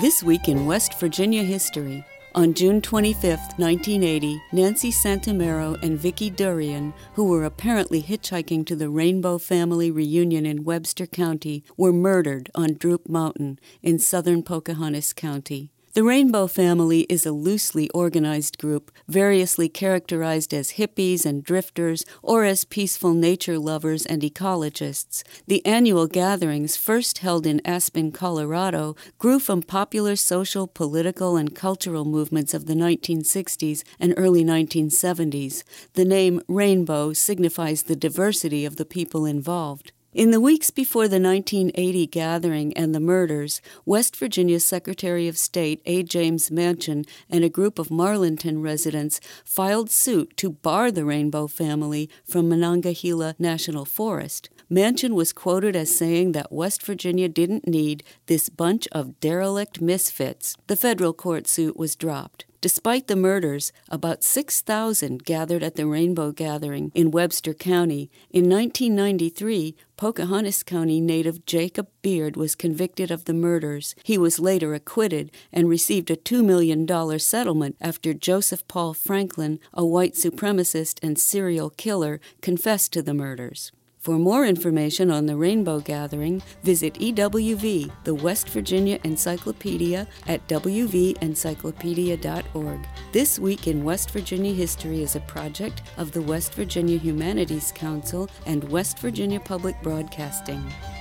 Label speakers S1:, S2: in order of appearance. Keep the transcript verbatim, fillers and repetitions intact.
S1: This week in West Virginia history. On June twenty-fifth, nineteen eighty, Nancy Santomero and Vicki Durian, who were apparently hitchhiking to the Rainbow family reunion in Webster County, were murdered on Droop Mountain in southern Pocahontas County. The Rainbow family is a loosely organized group, variously characterized as hippies and drifters or as peaceful nature lovers and ecologists. The annual gatherings, first held in Aspen, Colorado, grew from popular social, political, and cultural movements of the nineteen sixties and early nineteen seventies. The name Rainbow signifies the diversity of the people involved. In the weeks before the nineteen eighty gathering and the murders, West Virginia's Secretary of State A. James Manchin and a group of Marlinton residents filed suit to bar the Rainbow family from Monongahela National Forest. Manchin was quoted as saying that West Virginia didn't need this bunch of derelict misfits. The federal court suit was dropped. Despite the murders, about six thousand gathered at the Rainbow Gathering in Webster County. In nineteen ninety-three, Pocahontas County native Jacob Beard was convicted of the murders. He was later acquitted and received a two million dollars settlement after Joseph Paul Franklin, a white supremacist and serial killer, confessed to the murders. For more information on the Rainbow Gathering, visit E W V, the West Virginia Encyclopedia, at w v encyclopedia dot org. This Week in West Virginia History is a project of the West Virginia Humanities Council and West Virginia Public Broadcasting.